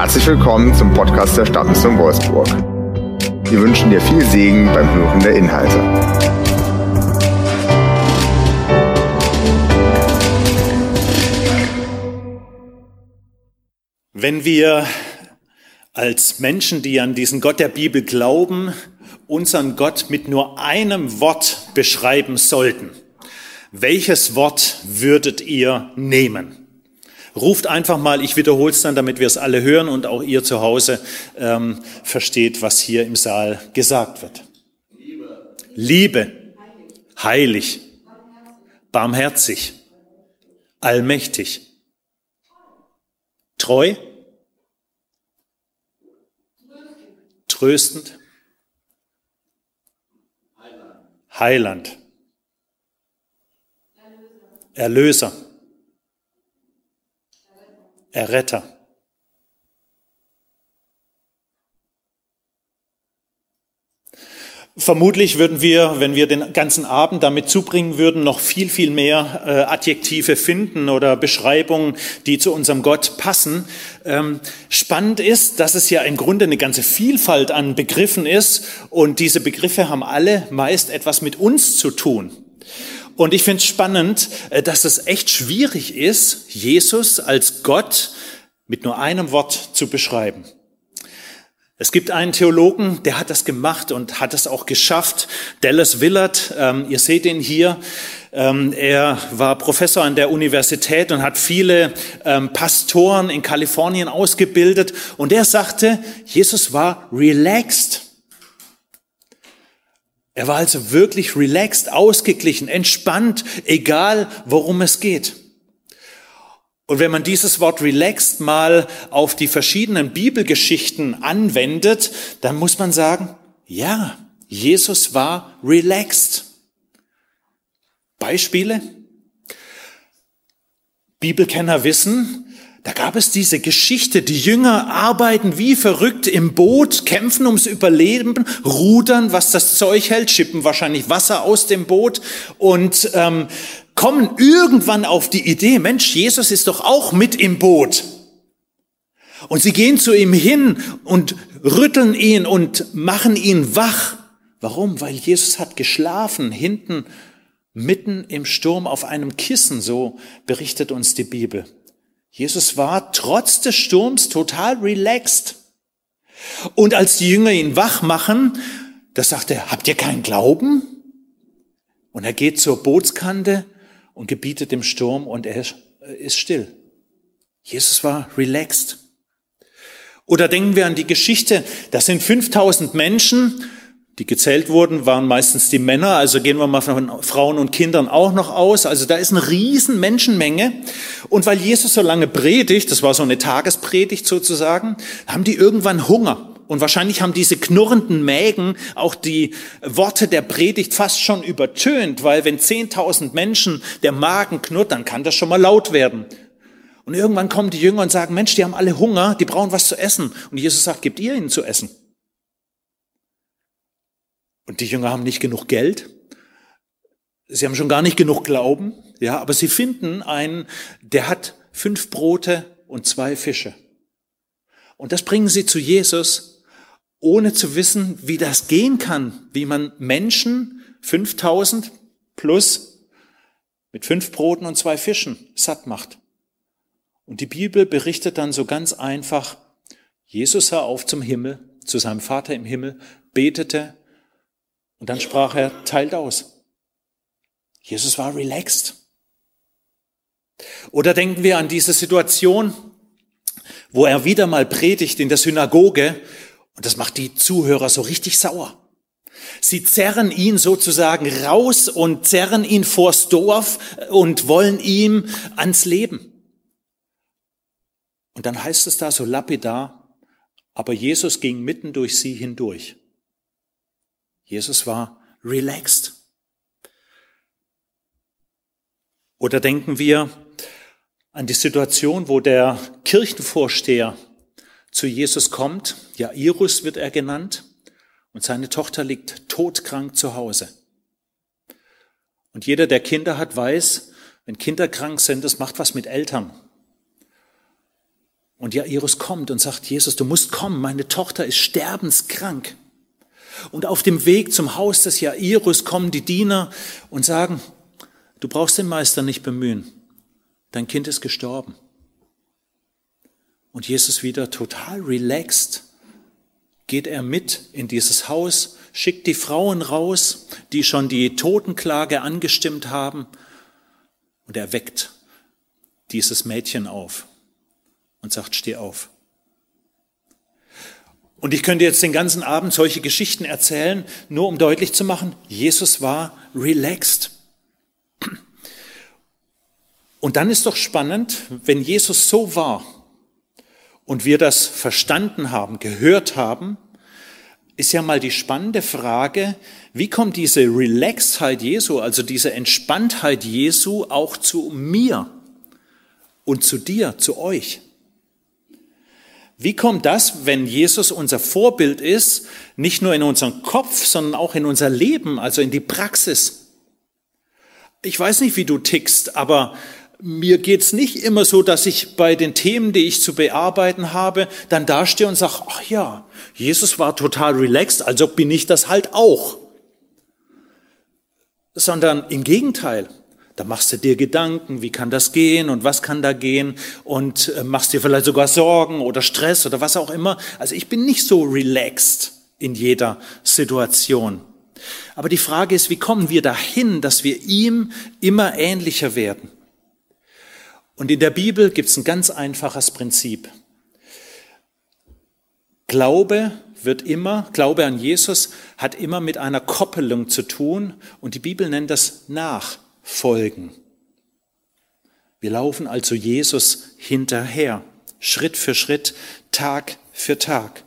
Herzlich willkommen zum Podcast der Stadtmission Wolfsburg. Wir wünschen dir viel Segen beim Hören der Inhalte. Wenn wir als Menschen, die an diesen Gott der Bibel glauben, unseren Gott mit nur einem Wort beschreiben sollten, welches Wort würdet ihr nehmen? Ruft einfach mal, ich wiederhole es dann, damit wir es alle hören und auch ihr zu Hause versteht, was hier im Saal gesagt wird. Liebe, heilig, barmherzig, allmächtig, treu, tröstend, Heiland, Erlöser, Erretter. Vermutlich würden wir, wenn wir den ganzen Abend damit zubringen würden, noch viel mehr Adjektive finden oder Beschreibungen, die zu unserem Gott passen. Spannend ist, dass es ja im Grunde eine ganze Vielfalt an Begriffen ist und diese Begriffe haben alle meist etwas mit uns zu tun. Und ich finde es spannend, dass es echt schwierig ist, Jesus als Gott mit nur einem Wort zu beschreiben. Es gibt einen Theologen, der hat das gemacht und hat es auch geschafft, Dallas Willard, ihr seht ihn hier, er war Professor an der Universität und hat viele Pastoren in Kalifornien ausgebildet und er sagte, Jesus war relaxed. Er war also wirklich relaxed, ausgeglichen, entspannt, egal worum es geht. Und wenn man dieses Wort relaxed mal auf die verschiedenen Bibelgeschichten anwendet, dann muss man sagen, ja, Jesus war relaxed. Beispiele? Bibelkenner wissen, da gab es diese Geschichte, die Jünger arbeiten wie verrückt im Boot, kämpfen ums Überleben, rudern, was das Zeug hält, schippen wahrscheinlich Wasser aus dem Boot und kommen irgendwann auf die Idee, Mensch, Jesus ist doch auch mit im Boot. Und sie gehen zu ihm hin und rütteln ihn und machen ihn wach. Warum? Weil Jesus hat geschlafen, hinten, mitten im Sturm auf einem Kissen, so berichtet uns die Bibel. Jesus war trotz des Sturms total relaxed. Und als die Jünger ihn wach machen, da sagt er, habt ihr keinen Glauben? Und er geht zur Bootskante und gebietet dem Sturm und er ist still. Jesus war relaxed. Oder denken wir an die Geschichte, das sind 5000 Menschen, die gezählt wurden, waren meistens die Männer, also gehen wir mal von Frauen und Kindern auch noch aus. Also da ist eine riesen Menschenmenge. Und weil Jesus so lange predigt, das war so eine Tagespredigt sozusagen, haben die irgendwann Hunger. Und wahrscheinlich haben diese knurrenden Mägen auch die Worte der Predigt fast schon übertönt, weil wenn 10.000 Menschen der Magen knurrt, dann kann das schon mal laut werden. Und irgendwann kommen die Jünger und sagen, Mensch, die haben alle Hunger, die brauchen was zu essen. Und Jesus sagt, gebt ihr ihnen zu essen. Und die Jünger haben nicht genug Geld, sie haben schon gar nicht genug Glauben, ja, aber sie finden einen, der hat 5 Brote und 2 Fische. Und das bringen sie zu Jesus, ohne zu wissen, wie das gehen kann, wie man Menschen, 5000 plus, mit 5 Broten und 2 Fischen satt macht. Und die Bibel berichtet dann so ganz einfach, Jesus sah auf zum Himmel, zu seinem Vater im Himmel, betete, und dann sprach er, teilt aus. Jesus war relaxed. Oder denken wir an diese Situation, wo er wieder mal predigt in der Synagoge und das macht die Zuhörer so richtig sauer. Sie zerren ihn sozusagen raus und zerren ihn vors Dorf und wollen ihm ans Leben. Und dann heißt es da so lapidar, aber Jesus ging mitten durch sie hindurch. Jesus war relaxed. Oder denken wir an die Situation, wo der Kirchenvorsteher zu Jesus kommt. Jairus wird er genannt. Und seine Tochter liegt todkrank zu Hause. Und jeder, der Kinder hat, weiß, wenn Kinder krank sind, das macht was mit Eltern. Und Jairus kommt und sagt, Jesus, du musst kommen, meine Tochter ist sterbenskrank. Und auf dem Weg zum Haus des Jairus kommen die Diener und sagen, du brauchst den Meister nicht bemühen, dein Kind ist gestorben. Und Jesus wieder total relaxed, geht er mit in dieses Haus, schickt die Frauen raus, die schon die Totenklage angestimmt haben, und er weckt dieses Mädchen auf und sagt, steh auf. Und ich könnte jetzt den ganzen Abend solche Geschichten erzählen, nur um deutlich zu machen, Jesus war relaxed. Und dann ist doch spannend, wenn Jesus so war und wir das verstanden haben, gehört haben, ist ja mal die spannende Frage, wie kommt diese Relaxedheit Jesu, also diese Entspanntheit Jesu auch zu mir und zu dir, zu euch? Wie kommt das, wenn Jesus unser Vorbild ist, nicht nur in unserem Kopf, sondern auch in unser Leben, also in die Praxis? Ich weiß nicht, wie du tickst, aber mir geht's nicht immer so, dass ich bei den Themen, die ich zu bearbeiten habe, dann dastehe und sage, ach ja, Jesus war total relaxed, also bin ich das halt auch. Sondern im Gegenteil. Da machst du dir Gedanken, wie kann das gehen und was kann da gehen und machst dir vielleicht sogar Sorgen oder Stress oder was auch immer. Also ich bin nicht so relaxed in jeder Situation. Aber die Frage ist, wie kommen wir dahin, dass wir ihm immer ähnlicher werden? Und in der Bibel gibt es ein ganz einfaches Prinzip. Glaube an Jesus hat immer mit einer Koppelung zu tun und die Bibel nennt das Nachfolgen. Wir laufen also Jesus hinterher, Schritt für Schritt, Tag für Tag.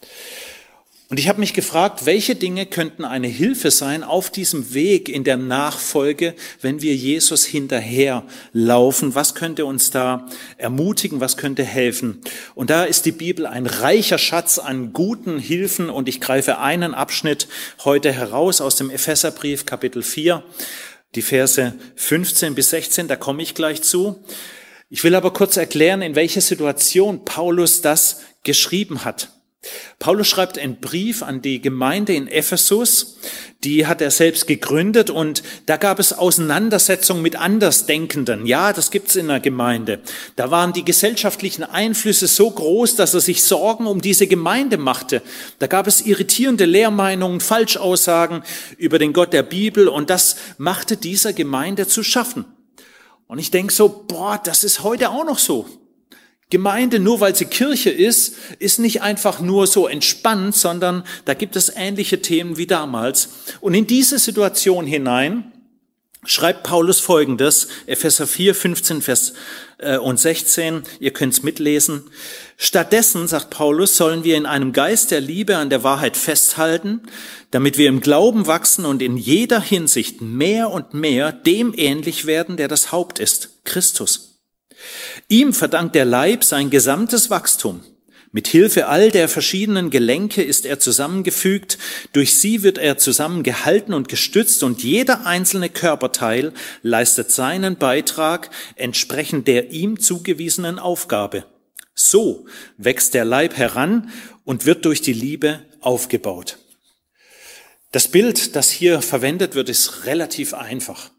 Und ich habe mich gefragt, welche Dinge könnten eine Hilfe sein auf diesem Weg in der Nachfolge, wenn wir Jesus hinterher laufen? Was könnte uns da ermutigen? Was könnte helfen? Und da ist die Bibel ein reicher Schatz an guten Hilfen und ich greife einen Abschnitt heute heraus aus dem Epheserbrief, Kapitel 4, die Verse 15 bis 16, da komme ich gleich zu. Ich will aber kurz erklären, in welcher Situation Paulus das geschrieben hat. Paulus schreibt einen Brief an die Gemeinde in Ephesus, die hat er selbst gegründet und da gab es Auseinandersetzungen mit Andersdenkenden. Ja, das gibt's in der Gemeinde. Da waren die gesellschaftlichen Einflüsse so groß, dass er sich Sorgen um diese Gemeinde machte. Da gab es irritierende Lehrmeinungen, Falschaussagen über den Gott der Bibel und das machte dieser Gemeinde zu schaffen. Und ich denke so, das ist heute auch noch so. Gemeinde, nur weil sie Kirche ist nicht einfach nur so entspannt, sondern da gibt es ähnliche Themen wie damals. Und in diese Situation hinein schreibt Paulus Folgendes, Epheser 4, 15 und 16, ihr könnt's mitlesen. Stattdessen, sagt Paulus, sollen wir in einem Geist der Liebe an der Wahrheit festhalten, damit wir im Glauben wachsen und in jeder Hinsicht mehr und mehr dem ähnlich werden, der das Haupt ist, Christus. Ihm verdankt der Leib sein gesamtes Wachstum. Mit Hilfe all der verschiedenen Gelenke ist er zusammengefügt, durch sie wird er zusammengehalten und gestützt und jeder einzelne Körperteil leistet seinen Beitrag entsprechend der ihm zugewiesenen Aufgabe. So wächst der Leib heran und wird durch die Liebe aufgebaut. Das Bild, das hier verwendet wird, ist relativ einfach.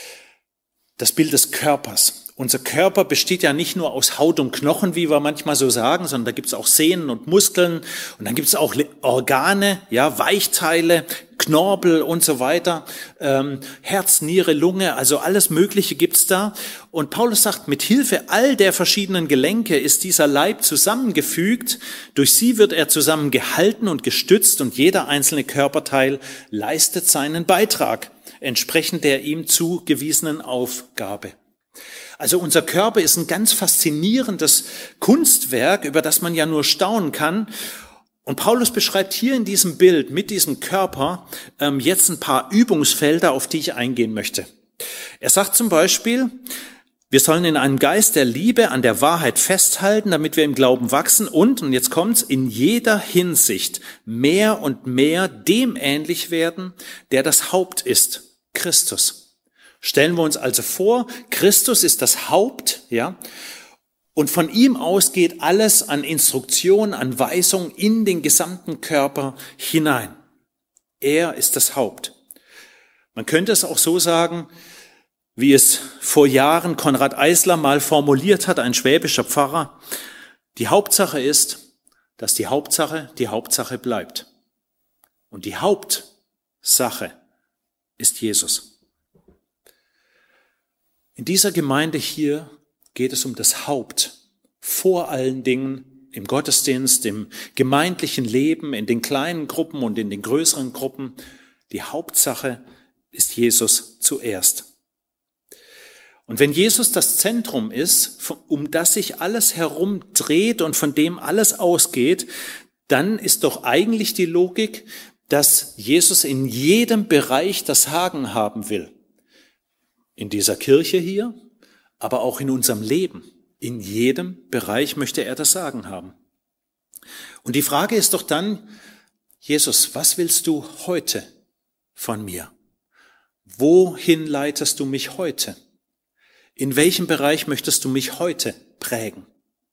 Das Bild des Körpers. Unser Körper besteht ja nicht nur aus Haut und Knochen, wie wir manchmal so sagen, sondern da gibt es auch Sehnen und Muskeln und dann gibt es auch Organe, ja, Weichteile, Knorpel und so weiter, Herz, Niere, Lunge, also alles Mögliche gibt's da. Und Paulus sagt, mit Hilfe all der verschiedenen Gelenke ist dieser Leib zusammengefügt, durch sie wird er zusammengehalten und gestützt und jeder einzelne Körperteil leistet seinen Beitrag, entsprechend der ihm zugewiesenen Aufgabe. Also unser Körper ist ein ganz faszinierendes Kunstwerk, über das man ja nur staunen kann. Und Paulus beschreibt hier in diesem Bild mit diesem Körper jetzt ein paar Übungsfelder, auf die ich eingehen möchte. Er sagt zum Beispiel, wir sollen in einem Geist der Liebe an der Wahrheit festhalten, damit wir im Glauben wachsen und jetzt kommt's, in jeder Hinsicht mehr und mehr dem ähnlich werden, der das Haupt ist, Christus. Stellen wir uns also vor, Christus ist das Haupt, ja, Und von ihm aus geht alles an Instruktion, an Weisung in den gesamten Körper hinein. Er ist das Haupt. Man könnte es auch so sagen, wie es vor Jahren Konrad Eisler mal formuliert hat, ein schwäbischer Pfarrer. Die Hauptsache ist, dass die Hauptsache bleibt. Und die Hauptsache ist Jesus. In dieser Gemeinde hier geht es um das Haupt, vor allen Dingen im Gottesdienst, im gemeindlichen Leben, in den kleinen Gruppen und in den größeren Gruppen. Die Hauptsache ist Jesus zuerst. Und wenn Jesus das Zentrum ist, um das sich alles herum dreht und von dem alles ausgeht, dann ist doch eigentlich die Logik, dass Jesus in jedem Bereich das Sagen haben will. In dieser Kirche hier, aber auch in unserem Leben. In jedem Bereich möchte er das Sagen haben. Und die Frage ist doch dann, Jesus, was willst du heute von mir? Wohin leitest du mich heute? In welchem Bereich möchtest du mich heute prägen?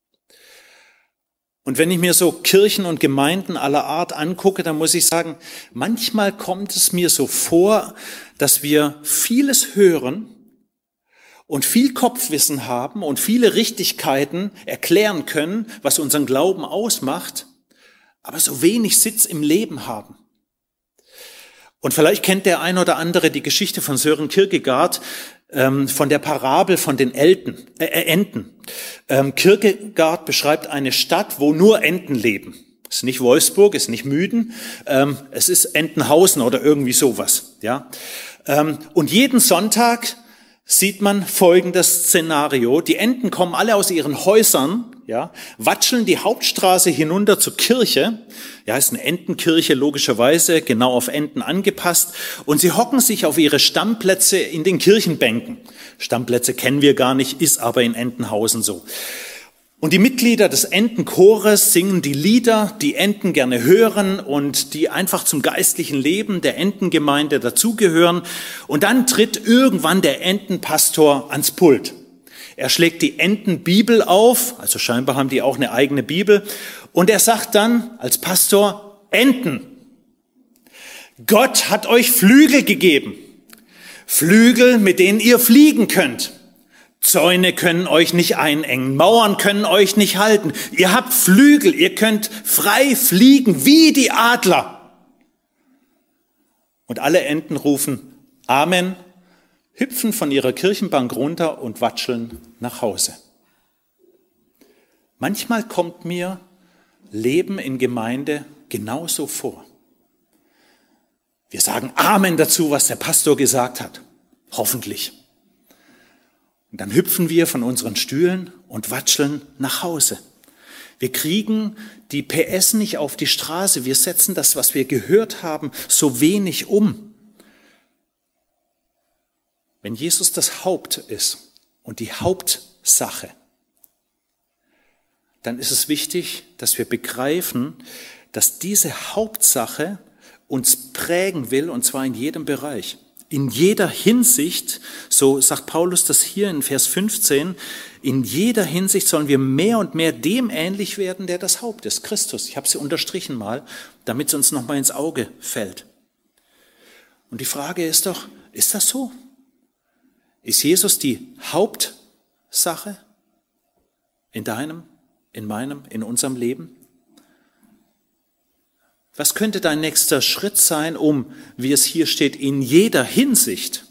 Und wenn ich mir so Kirchen und Gemeinden aller Art angucke, dann muss ich sagen, manchmal kommt es mir so vor, dass wir vieles hören und viel Kopfwissen haben und viele Richtigkeiten erklären können, was unseren Glauben ausmacht, aber so wenig Sitz im Leben haben. Und vielleicht kennt der ein oder andere die Geschichte von Søren Kierkegaard, von der Parabel von den Enten. Kierkegaard beschreibt eine Stadt, wo nur Enten leben. Es ist nicht Wolfsburg, es ist nicht Müden, es ist Entenhausen oder irgendwie sowas. Ja. Und jeden Sonntag sieht man folgendes Szenario. Die Enten kommen alle aus ihren Häusern, ja, watscheln die Hauptstraße hinunter zur Kirche. Ja, ist eine Entenkirche, logischerweise, genau auf Enten angepasst. Und sie hocken sich auf ihre Stammplätze in den Kirchenbänken. Stammplätze kennen wir gar nicht, ist aber in Entenhausen so. Und die Mitglieder des Entenchores singen die Lieder, die Enten gerne hören und die einfach zum geistlichen Leben der Entengemeinde dazugehören. Und dann tritt irgendwann der Entenpastor ans Pult. Er schlägt die Entenbibel auf, also scheinbar haben die auch eine eigene Bibel, und er sagt dann als Pastor: Enten, Gott hat euch Flügel gegeben. Flügel, mit denen ihr fliegen könnt. Zäune können euch nicht einengen, Mauern können euch nicht halten. Ihr habt Flügel, ihr könnt frei fliegen wie die Adler. Und alle Enten rufen Amen, hüpfen von ihrer Kirchenbank runter und watscheln nach Hause. Manchmal kommt mir Leben in Gemeinde genauso vor. Wir sagen Amen dazu, was der Pastor gesagt hat. Hoffentlich. Und dann hüpfen wir von unseren Stühlen und watscheln nach Hause. Wir kriegen die PS nicht auf die Straße. Wir setzen das, was wir gehört haben, so wenig um. Wenn Jesus das Haupt ist und die Hauptsache, dann ist es wichtig, dass wir begreifen, dass diese Hauptsache uns prägen will, und zwar in jedem Bereich. In jeder Hinsicht, so sagt Paulus das hier in Vers 15, in jeder Hinsicht sollen wir mehr und mehr dem ähnlich werden, der das Haupt ist, Christus. Ich habe sie unterstrichen mal, damit es uns nochmal ins Auge fällt. Und die Frage ist doch, ist das so? Ist Jesus die Hauptsache in deinem, in meinem, in unserem Leben? Was könnte dein nächster Schritt sein, um, wie es hier steht, in jeder Hinsicht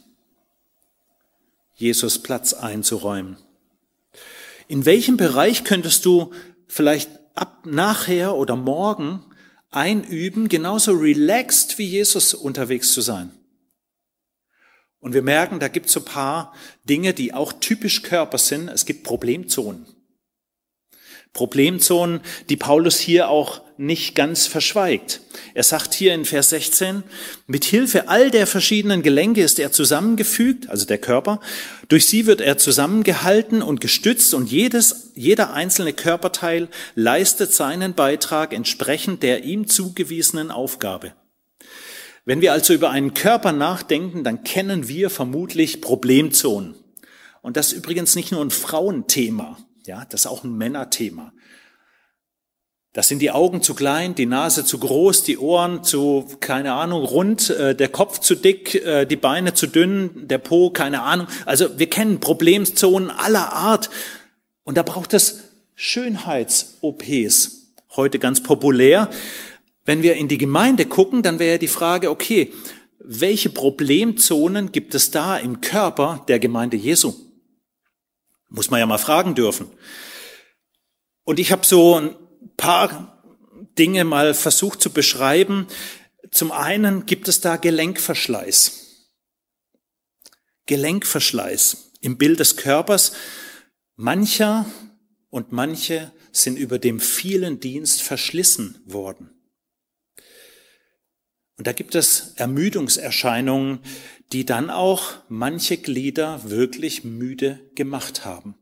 Jesus Platz einzuräumen? In welchem Bereich könntest du vielleicht ab nachher oder morgen einüben, genauso relaxed wie Jesus unterwegs zu sein? Und wir merken, da gibt es so ein paar Dinge, die auch typisch Körper sind. Es gibt Problemzonen. Problemzonen, die Paulus hier auch nicht ganz verschweigt. Er sagt hier in Vers 16, mit Hilfe all der verschiedenen Gelenke ist er zusammengefügt, also der Körper. Durch sie wird er zusammengehalten und gestützt und jeder einzelne Körperteil leistet seinen Beitrag entsprechend der ihm zugewiesenen Aufgabe. Wenn wir also über einen Körper nachdenken, dann kennen wir vermutlich Problemzonen. Und das ist übrigens nicht nur ein Frauenthema. Ja, das ist auch ein Männerthema. Da sind die Augen zu klein, die Nase zu groß, die Ohren zu, keine Ahnung, rund, der Kopf zu dick, die Beine zu dünn, der Po, keine Ahnung. Also wir kennen Problemzonen aller Art. Und da braucht es Schönheits-OPs. Heute ganz populär. Wenn wir in die Gemeinde gucken, dann wäre die Frage, okay, welche Problemzonen gibt es da im Körper der Gemeinde Jesu? Muss man ja mal fragen dürfen. Und ich habe so ein paar Dinge mal versucht zu beschreiben. Zum einen gibt es da Gelenkverschleiß. Gelenkverschleiß im Bild des Körpers. Manche sind über dem vielen Dienst verschlissen worden. Und da gibt es Ermüdungserscheinungen, die dann auch manche Glieder wirklich müde gemacht haben.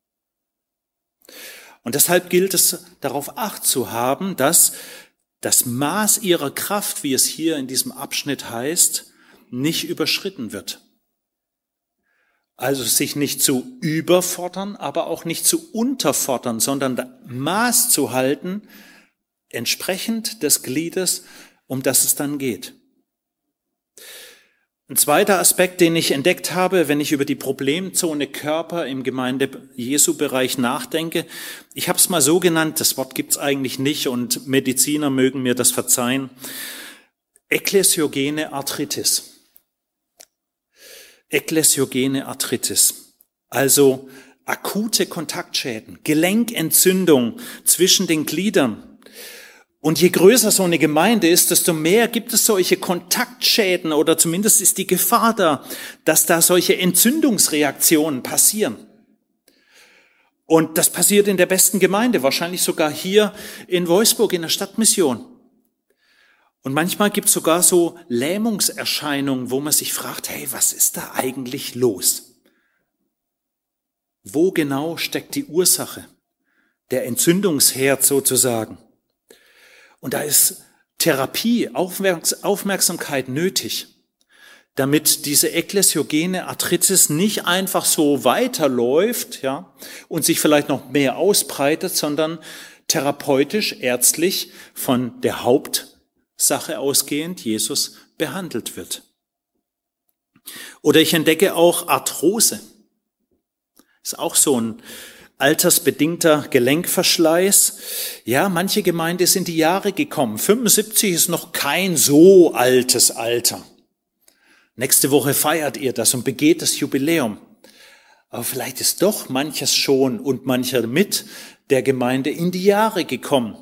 Und deshalb gilt es, darauf Acht zu haben, dass das Maß ihrer Kraft, wie es hier in diesem Abschnitt heißt, nicht überschritten wird. Also sich nicht zu überfordern, aber auch nicht zu unterfordern, sondern Maß zu halten, entsprechend des Gliedes, um das es dann geht. Ein zweiter Aspekt, den ich entdeckt habe, wenn ich über die Problemzone Körper im Gemeinde-Jesu-Bereich nachdenke, ich habe es mal so genannt, das Wort gibt es eigentlich nicht und Mediziner mögen mir das verzeihen, ekklesiogene Arthritis. Ekklesiogene Arthritis, also akute Kontaktschäden, Gelenkentzündung zwischen den Gliedern. Und je größer so eine Gemeinde ist, desto mehr gibt es solche Kontaktschäden oder zumindest ist die Gefahr da, dass da solche Entzündungsreaktionen passieren. Und das passiert in der besten Gemeinde, wahrscheinlich sogar hier in Wolfsburg in der Stadtmission. Und manchmal gibt es sogar so Lähmungserscheinungen, wo man sich fragt, hey, was ist da eigentlich los? Wo genau steckt die Ursache? Der Entzündungsherd sozusagen. Und da ist Therapie, Aufmerksamkeit nötig, damit diese ekklesiogene Arthritis nicht einfach so weiterläuft, ja, und sich vielleicht noch mehr ausbreitet, sondern therapeutisch, ärztlich von der Hauptsache ausgehend, Jesus, behandelt wird. Oder ich entdecke auch Arthrose. Ist auch so ein altersbedingter Gelenkverschleiß. Ja, manche Gemeinde ist in die Jahre gekommen. 75 ist noch kein so altes Alter. Nächste Woche feiert ihr das und begeht das Jubiläum. Aber vielleicht ist doch manches schon und mancher mit der Gemeinde in die Jahre gekommen.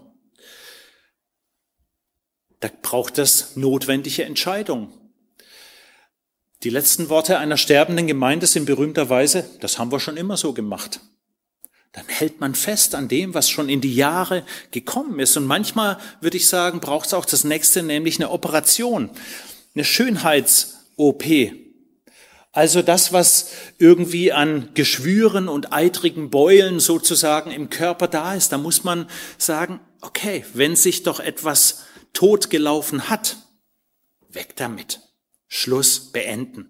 Da braucht es notwendige Entscheidungen. Die letzten Worte einer sterbenden Gemeinde sind berühmterweise, das haben wir schon immer so gemacht. Dann hält man fest an dem, was schon in die Jahre gekommen ist. Und manchmal, würde ich sagen, braucht es auch das Nächste, nämlich eine Operation, eine Schönheits-OP. Also das, was irgendwie an Geschwüren und eitrigen Beulen sozusagen im Körper da ist, da muss man sagen, okay, wenn sich doch etwas totgelaufen hat, weg damit. Schluss, beenden.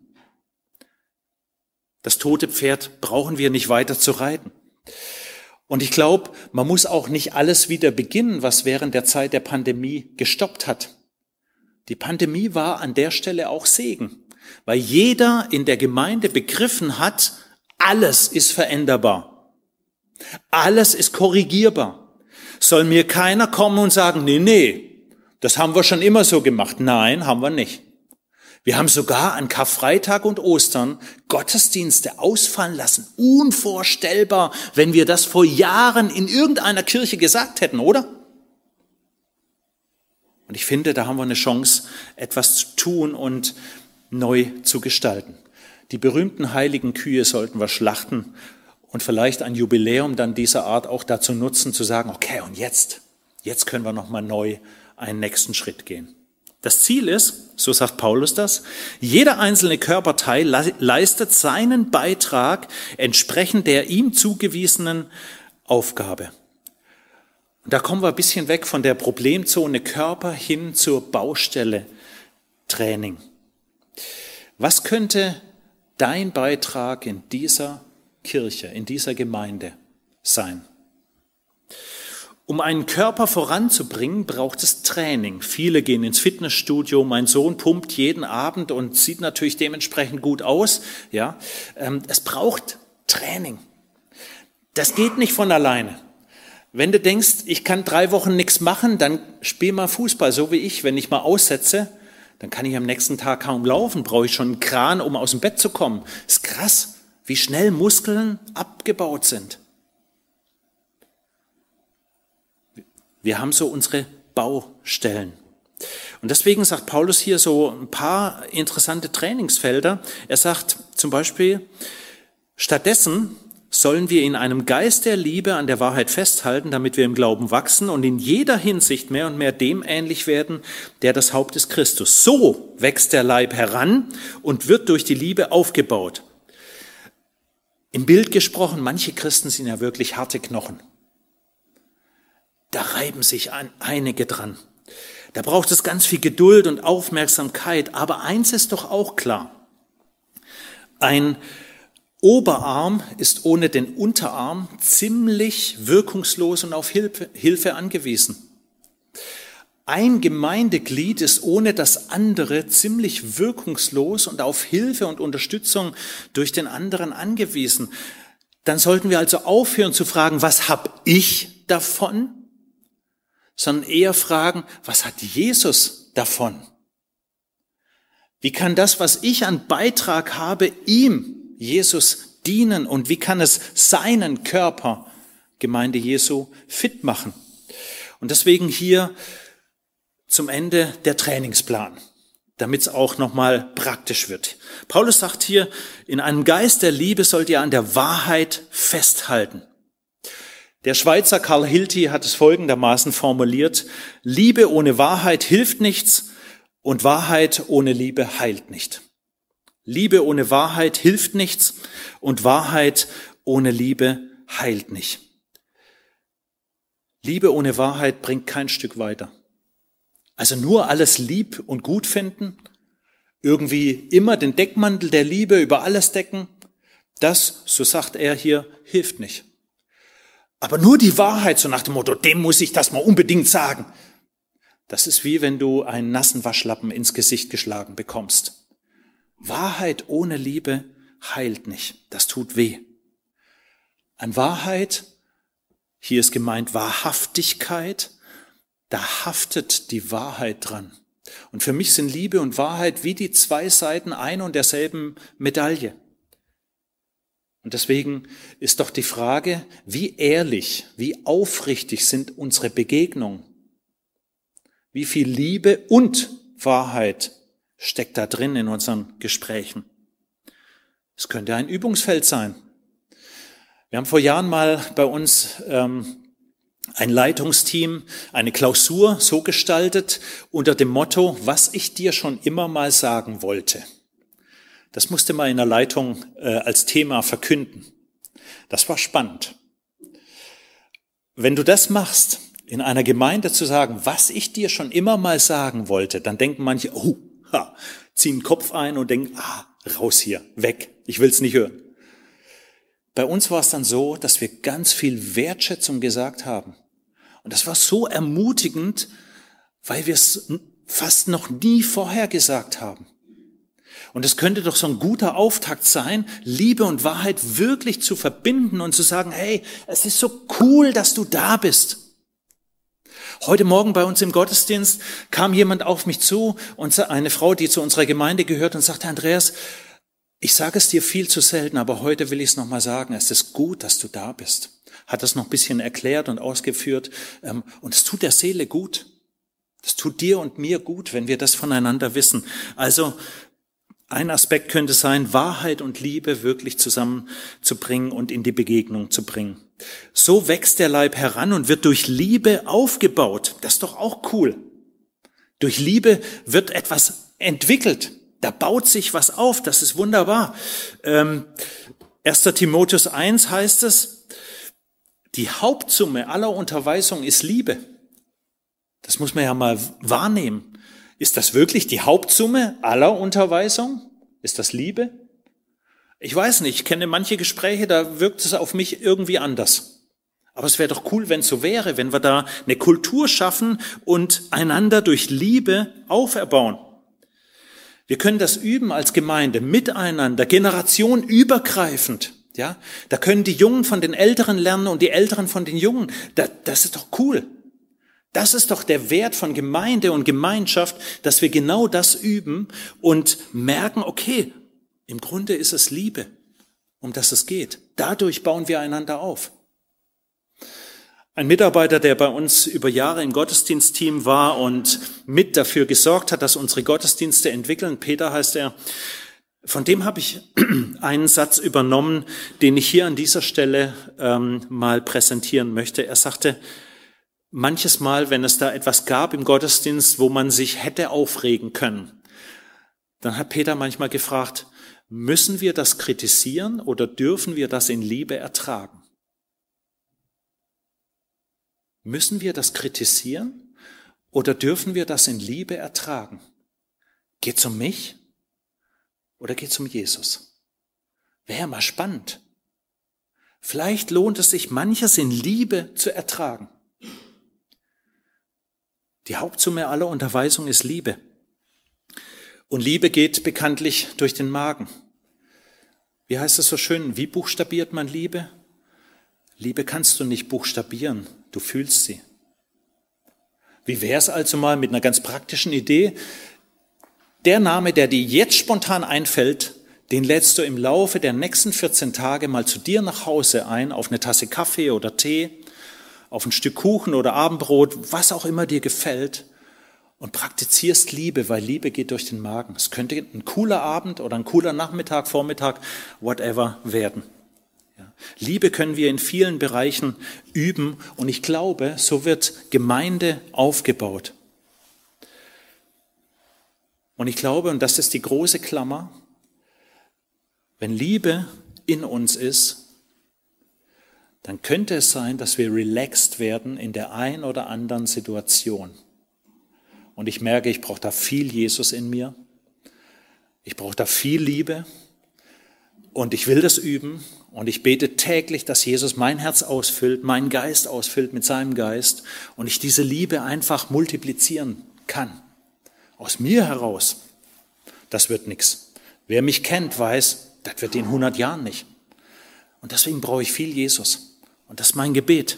Das tote Pferd brauchen wir nicht weiter zu reiten. Und ich glaube, man muss auch nicht alles wieder beginnen, was während der Zeit der Pandemie gestoppt hat. Die Pandemie war an der Stelle auch Segen, weil jeder in der Gemeinde begriffen hat, alles ist veränderbar. Alles ist korrigierbar. Soll mir keiner kommen und sagen, nee, das haben wir schon immer so gemacht. Nein, haben wir nicht. Wir haben sogar an Karfreitag und Ostern Gottesdienste ausfallen lassen. Unvorstellbar, wenn wir das vor Jahren in irgendeiner Kirche gesagt hätten, oder? Und ich finde, da haben wir eine Chance, etwas zu tun und neu zu gestalten. Die berühmten heiligen Kühe sollten wir schlachten und vielleicht ein Jubiläum dann dieser Art auch dazu nutzen, zu sagen, okay, und jetzt können wir nochmal neu einen nächsten Schritt gehen. Das Ziel ist, so sagt Paulus das, jeder einzelne Körperteil leistet seinen Beitrag entsprechend der ihm zugewiesenen Aufgabe. Und da kommen wir ein bisschen weg von der Problemzone Körper hin zur Baustelle Training. Was könnte dein Beitrag in dieser Kirche, in dieser Gemeinde sein. Um einen Körper voranzubringen, braucht es Training. Viele gehen ins Fitnessstudio. Mein Sohn pumpt jeden Abend und sieht natürlich dementsprechend gut aus. Ja, es braucht Training. Das geht nicht von alleine. Wenn du denkst, ich kann 3 Wochen nichts machen, dann spiel mal Fußball, so wie ich. Wenn ich mal aussetze, dann kann ich am nächsten Tag kaum laufen. Brauche ich schon einen Kran, um aus dem Bett zu kommen. Ist krass, wie schnell Muskeln abgebaut sind. Wir haben so unsere Baustellen. Und deswegen sagt Paulus hier so ein paar interessante Trainingsfelder. Er sagt zum Beispiel, stattdessen sollen wir in einem Geist der Liebe an der Wahrheit festhalten, damit wir im Glauben wachsen und in jeder Hinsicht mehr und mehr dem ähnlich werden, der das Haupt ist, Christus. So wächst der Leib heran und wird durch die Liebe aufgebaut. Im Bild gesprochen, manche Christen sind ja wirklich harte Knochen. Da reiben sich einige dran. Da braucht es ganz viel Geduld und Aufmerksamkeit. Aber eins ist doch auch klar. Ein Oberarm ist ohne den Unterarm ziemlich wirkungslos und auf Hilfe angewiesen. Ein Gemeindeglied ist ohne das andere ziemlich wirkungslos und auf Hilfe und Unterstützung durch den anderen angewiesen. Dann sollten wir also aufhören zu fragen, was habe ich davon? Sondern eher fragen, was hat Jesus davon? Wie kann das, was ich an Beitrag habe, ihm, Jesus, dienen? Und wie kann es seinen Körper, Gemeinde Jesu, fit machen? Und deswegen hier zum Ende der Trainingsplan, damit es auch nochmal praktisch wird. Paulus sagt hier, in einem Geist der Liebe sollt ihr an der Wahrheit festhalten. Der Schweizer Karl Hilti hat es folgendermaßen formuliert: Liebe ohne Wahrheit hilft nichts und Wahrheit ohne Liebe heilt nicht. Liebe ohne Wahrheit hilft nichts und Wahrheit ohne Liebe heilt nicht. Liebe ohne Wahrheit bringt kein Stück weiter. Also nur alles lieb und gut finden, irgendwie immer den Deckmantel der Liebe über alles decken, das, so sagt er hier, hilft nicht. Aber nur die Wahrheit, so nach dem Motto, dem muss ich das mal unbedingt sagen. Das ist wie wenn du einen nassen Waschlappen ins Gesicht geschlagen bekommst. Wahrheit ohne Liebe heilt nicht. Das tut weh. An Wahrheit, hier ist gemeint Wahrhaftigkeit, da haftet die Wahrheit dran. Und für mich sind Liebe und Wahrheit wie die 2 Seiten ein und derselben Medaille. Und deswegen ist doch die Frage, wie ehrlich, wie aufrichtig sind unsere Begegnungen? Wie viel Liebe und Wahrheit steckt da drin in unseren Gesprächen? Es könnte ein Übungsfeld sein. Wir haben vor Jahren mal bei uns ein Leitungsteam, eine Klausur so gestaltet unter dem Motto, was ich dir schon immer mal sagen wollte. Das musste man in der Leitung als Thema verkünden. Das war spannend. Wenn du das machst, in einer Gemeinde zu sagen, was ich dir schon immer mal sagen wollte, dann denken manche, ziehen den Kopf ein und denken, raus hier, weg, ich will's nicht hören. Bei uns war es dann so, dass wir ganz viel Wertschätzung gesagt haben. Und das war so ermutigend, weil wir es fast noch nie vorher gesagt haben. Und es könnte doch so ein guter Auftakt sein, Liebe und Wahrheit wirklich zu verbinden und zu sagen, hey, es ist so cool, dass du da bist. Heute Morgen bei uns im Gottesdienst kam jemand auf mich zu, und eine Frau, die zu unserer Gemeinde gehört, und sagte, Andreas, ich sage es dir viel zu selten, aber heute will ich es nochmal sagen, es ist gut, dass du da bist. Hat das noch ein bisschen erklärt und ausgeführt, und es tut der Seele gut. Es tut dir und mir gut, wenn wir das voneinander wissen. Also ein Aspekt könnte sein, Wahrheit und Liebe wirklich zusammenzubringen und in die Begegnung zu bringen. So wächst der Leib heran und wird durch Liebe aufgebaut. Das ist doch auch cool. Durch Liebe wird etwas entwickelt. Da baut sich was auf. Das ist wunderbar. 1. Timotheus 1 heißt es, die Hauptsumme aller Unterweisung ist Liebe. Das muss man ja mal wahrnehmen. Ist das wirklich die Hauptsumme aller Unterweisung? Ist das Liebe? Ich weiß nicht, ich kenne manche Gespräche, da wirkt es auf mich irgendwie anders. Aber es wäre doch cool, wenn es so wäre, wenn wir da eine Kultur schaffen und einander durch Liebe auferbauen. Wir können das üben als Gemeinde, miteinander, generationenübergreifend. Ja, da können die Jungen von den Älteren lernen und die Älteren von den Jungen. Das ist doch cool. Das ist doch der Wert von Gemeinde und Gemeinschaft, dass wir genau das üben und merken, okay, im Grunde ist es Liebe, um das es geht. Dadurch bauen wir einander auf. Ein Mitarbeiter, der bei uns über Jahre im Gottesdienstteam war und mit dafür gesorgt hat, dass unsere Gottesdienste entwickeln, Peter heißt er, von dem habe ich einen Satz übernommen, den ich hier an dieser Stelle mal präsentieren möchte. Er sagte, manches Mal, wenn es da etwas gab im Gottesdienst, wo man sich hätte aufregen können, dann hat Peter manchmal gefragt, müssen wir das kritisieren oder dürfen wir das in Liebe ertragen? Müssen wir das kritisieren oder dürfen wir das in Liebe ertragen? Geht's um mich oder geht's um Jesus? Wäre mal spannend. Vielleicht lohnt es sich, manches in Liebe zu ertragen. Die Hauptsumme aller Unterweisung ist Liebe. Und Liebe geht bekanntlich durch den Magen. Wie heißt es so schön? Wie buchstabiert man Liebe? Liebe kannst du nicht buchstabieren, du fühlst sie. Wie wäre es also mal mit einer ganz praktischen Idee? Der Name, der dir jetzt spontan einfällt, den lädst du im Laufe der nächsten 14 Tage mal zu dir nach Hause ein, auf eine Tasse Kaffee oder Tee, auf ein Stück Kuchen oder Abendbrot, was auch immer dir gefällt, und praktizierst Liebe, weil Liebe geht durch den Magen. Es könnte ein cooler Abend oder ein cooler Nachmittag, Vormittag, whatever werden. Ja. Liebe können wir in vielen Bereichen üben und ich glaube, so wird Gemeinde aufgebaut. Und ich glaube, und das ist die große Klammer, wenn Liebe in uns ist, dann könnte es sein, dass wir relaxed werden in der ein oder anderen Situation. Und ich merke, ich brauche da viel Jesus in mir. Ich brauche da viel Liebe. Und ich will das üben. Und ich bete täglich, dass Jesus mein Herz ausfüllt, meinen Geist ausfüllt mit seinem Geist. Und ich diese Liebe einfach multiplizieren kann. Aus mir heraus. Das wird nichts. Wer mich kennt, weiß, das wird in 100 Jahren nicht. Und deswegen brauche ich viel Jesus. Und das ist mein Gebet.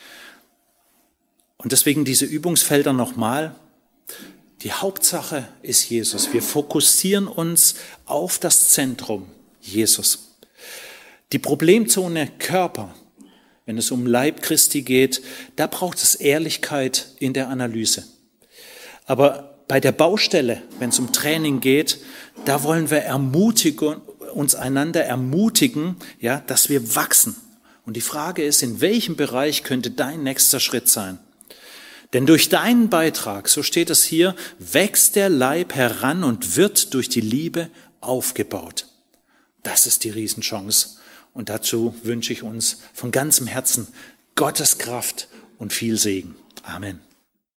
Und deswegen diese Übungsfelder nochmal. Die Hauptsache ist Jesus. Wir fokussieren uns auf das Zentrum, Jesus. Die Problemzone Körper, wenn es um Leib Christi geht, da braucht es Ehrlichkeit in der Analyse. Aber bei der Baustelle, wenn es um Training geht, da wollen wir uns einander ermutigen, ja, dass wir wachsen. Und die Frage ist, in welchem Bereich könnte dein nächster Schritt sein? Denn durch deinen Beitrag, so steht es hier, wächst der Leib heran und wird durch die Liebe aufgebaut. Das ist die Riesenchance. Und dazu wünsche ich uns von ganzem Herzen Gottes Kraft und viel Segen. Amen.